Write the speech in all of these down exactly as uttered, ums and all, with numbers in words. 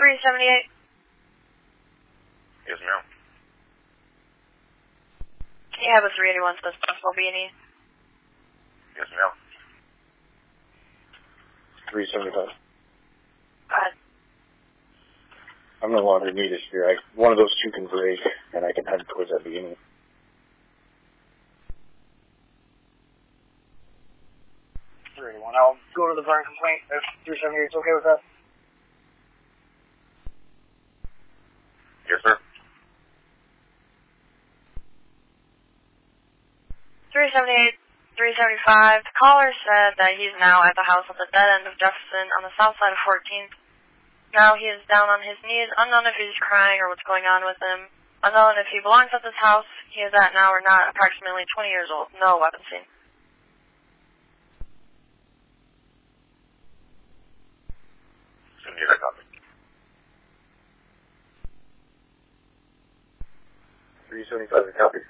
three seventy-eight. Yes, ma'am. Can you have a three eighty-one so that's possible B and E? Yes, ma'am. three seventy-five. Go ahead. I'm no longer needed here. I, one of those two can break, and I can head towards that beginning. three eighty-one. I'll go to the burn complaint if three seventy-eight is okay with that. Yes, sir. three seventy-eight, three seventy-five. The caller said that he's now at the house at the dead end of Jefferson on the south side of fourteenth. Now he is down on his knees, unknown if he's crying or what's going on with him. Unknown if he belongs at this house he is at now or not, approximately twenty years old. No weapon seen. Send you that copy. three seventy-five, a copy.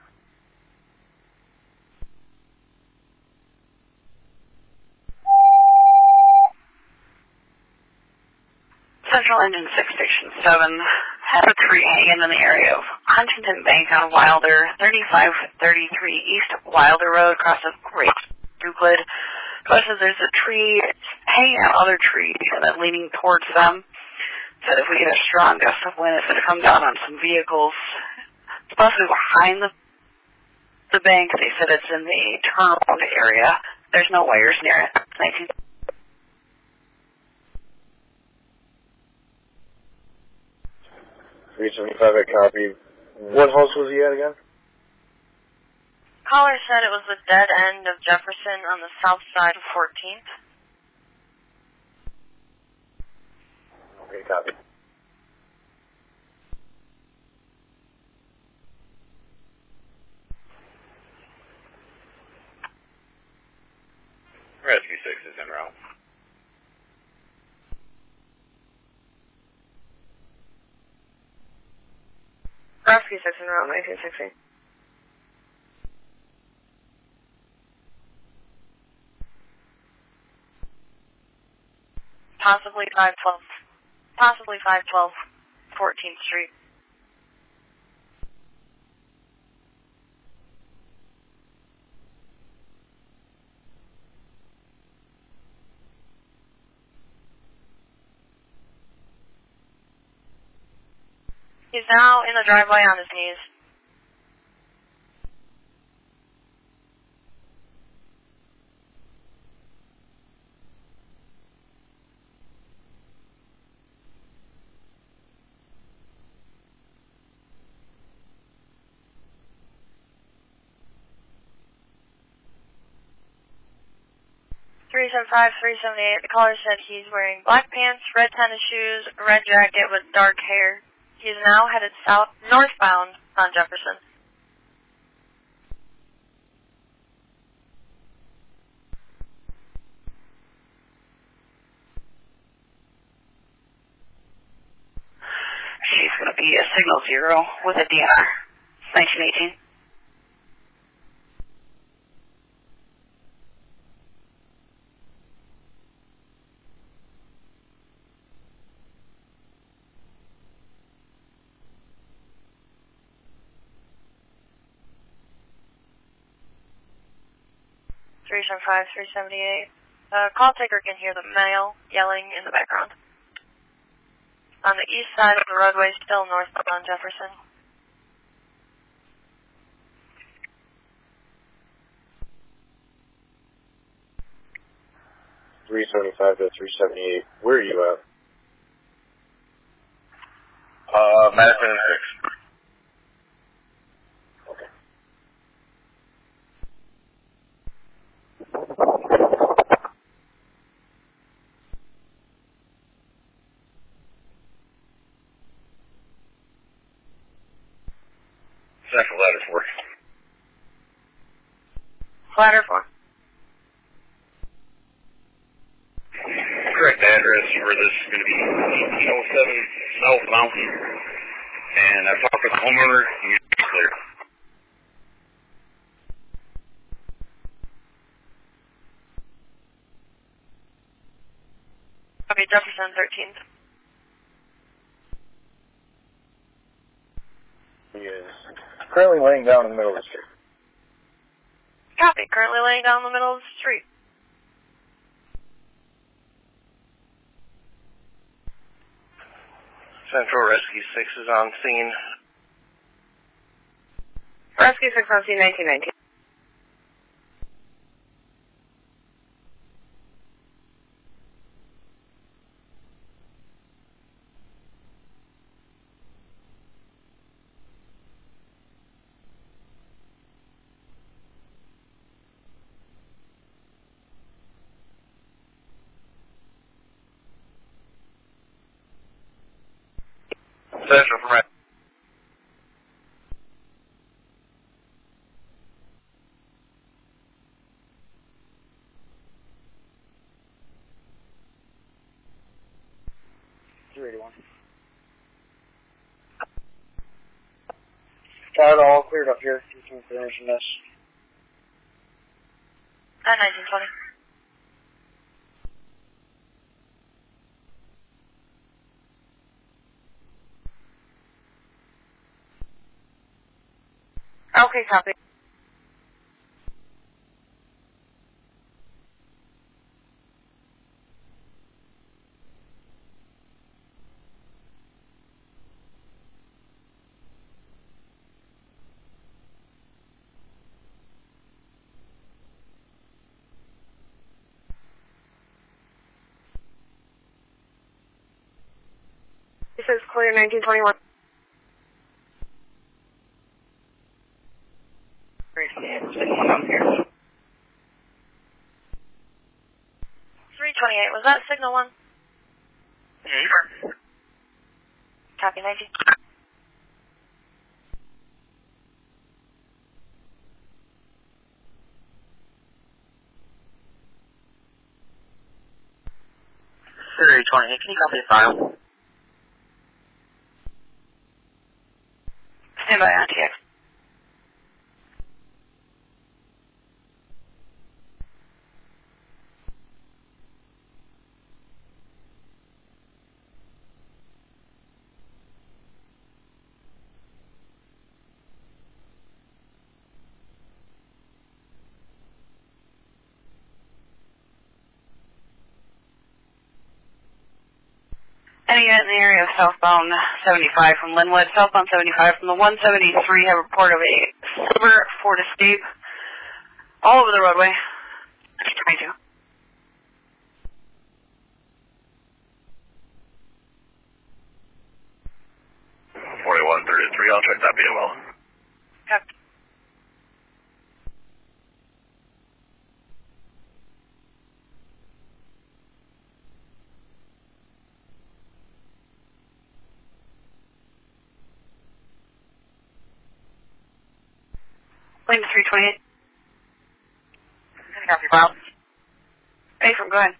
Central Engine six Station seven had a tree hanging in the area of Huntington Bank on Wilder, thirty-five thirty-three East Wilder Road, across the Great Euclid. Question, there's a tree hanging out other trees and then leaning towards them. Said if we get a strong gust of wind, it's going to come down on some vehicles. It's possibly behind the, the bank. They said it's in the turnaround area. There's no wires near it. nineteen three seventy-five, a copy. What house was he at again? Caller said it was the dead end of Jefferson on the south side of fourteenth. Okay, copy. Rescue six is en route. Rescue six in route, nineteen sixty. Possibly five twelve. Possibly five twelve, fourteenth Street. He's now in the driveway on his knees. three seven five, three seven eight. The caller said he's wearing black pants, red tennis shoes, a red jacket with dark hair. He's now headed south, northbound on Jefferson. She's going to be a signal zero with a D N R. nineteen eighteen. three seven five, three seventy-eight. Uh, call taker can hear the male yelling in the background. On the east side of the roadway, still northbound on Jefferson. three seventy-five to three seventy-eight. Where are you at? Uh, Madison and six. Okay. Central ladder four. Ladder four. Correct address for this is going to be eighteen oh seven South Mountain. And I've talked with the homeowner. He's clear. Okay, Jefferson thirteenth. He is currently laying down in the middle of the street. Copy. Currently laying down in the middle of the street. Central Rescue six is on scene. Rescue six on scene nineteen nineteen. Central from right. three eighty-one. Got it all cleared up here. You can information this. At nineteen twenty. Okay, copy. This is clear nineteen twenty-one. three twenty-eight, was that signal one? Mm-hmm. Copy, nineteen. three twenty-eight, can you copy the file? Stand by on T X. Any unit in the area of southbound seventy-five from Linwood, southbound seventy-five from the one seventy-three have a report of a silver Ford Escape all over the roadway. twenty-two. forty-one thirty-three, I'll check that B O L. Copy. Lane to three twenty-eight. Copy, file. Hey, from go ahead.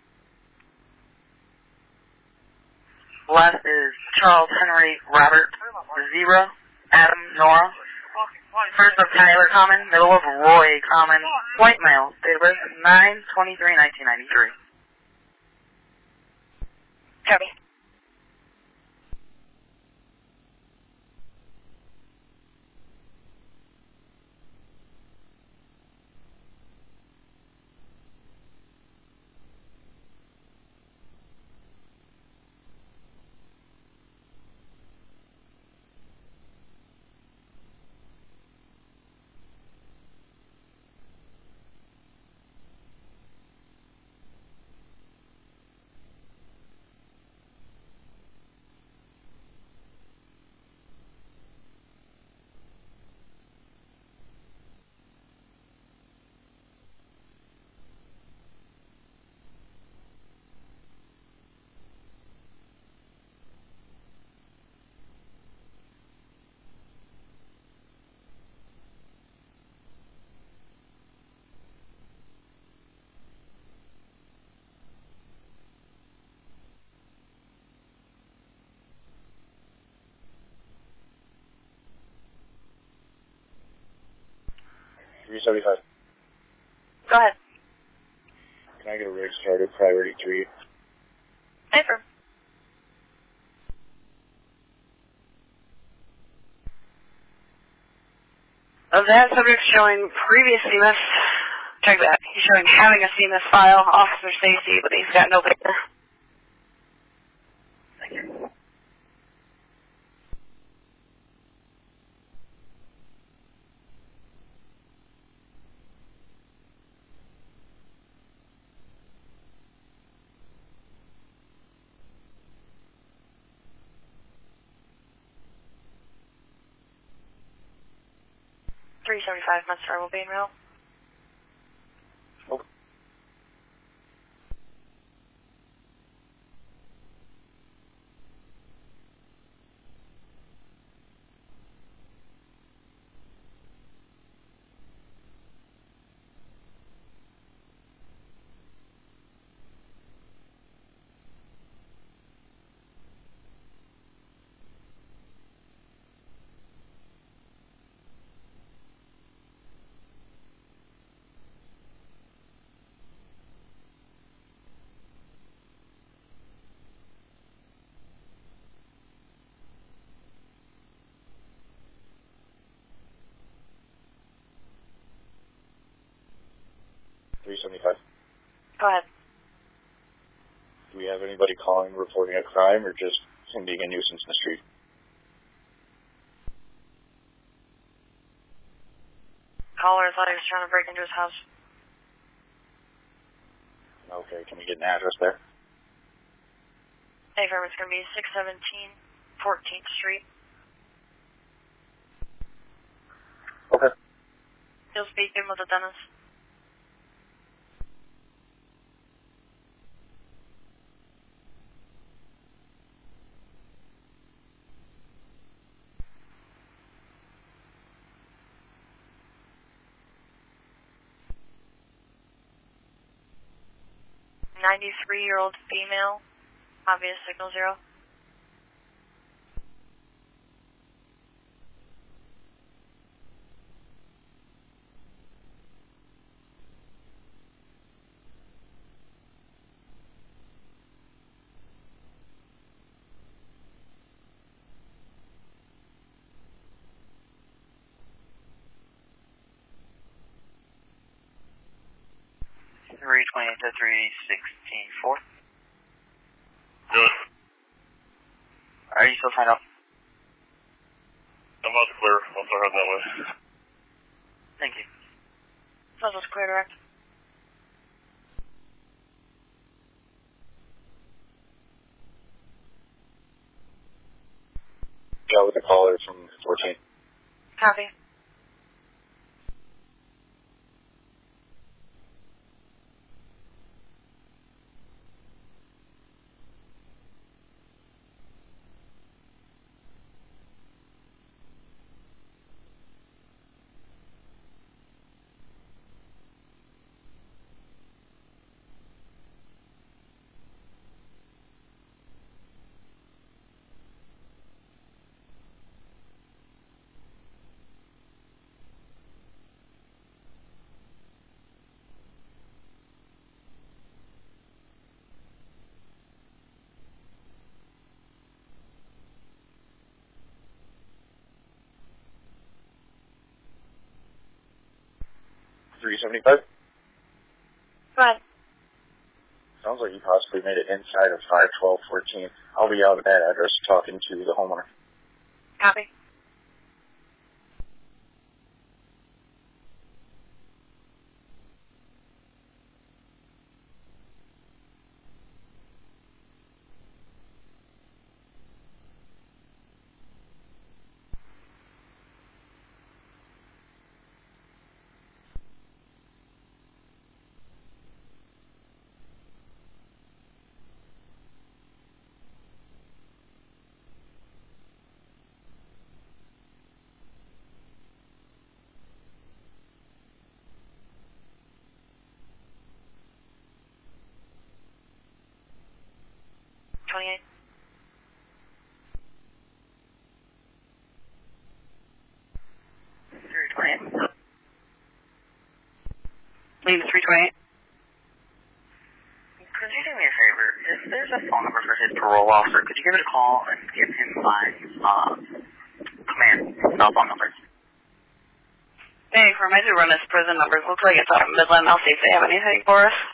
Left is Charles Henry Robert Zebra Adam Nora. First of Tyler Common, middle of Roy Common, white male, date of birth nine twenty-three nineteen ninety-three. Copy. three seventy-five. Go ahead. Can I get a rig started, priority three? Affirm. Of that subject showing previous C M S, check that. He's showing having a C M S file, Officer Stacy, but he's got no paper. Thank you. three seventy-five, Mudstar will be en route. Okay. three seventy-five. Go ahead. Do we have anybody calling reporting a crime or just him being a nuisance in the street? Caller thought he was trying to break into his house. Okay, can we get an address there? Hey, firm, it's going to be six seventeen fourteenth Street. Okay. He'll speak in with the dentist. ninety-three-year-old female, obvious signal zero. three twenty-eight to three sixteen four. Good. Are you still signed up? I'm about to clear. I'll start heading that way. Thank you. Puzzle's clear direct. Yeah, with the caller from fourteen. Copy. three seventy-five? Go ahead. Sounds like you possibly made it inside of five twelve fourteenth. I'll be out at that address talking to the homeowner. Copy. twenty-eight. three twenty-eight. Leave the three twenty-eight. Could you do me a favor? If there's a phone number for his parole officer, could you give it a call and give him my uh, command cell phone number? Hey, from I do run his prison numbers. Looks like it's out of Midland. I'll see if they have anything for us.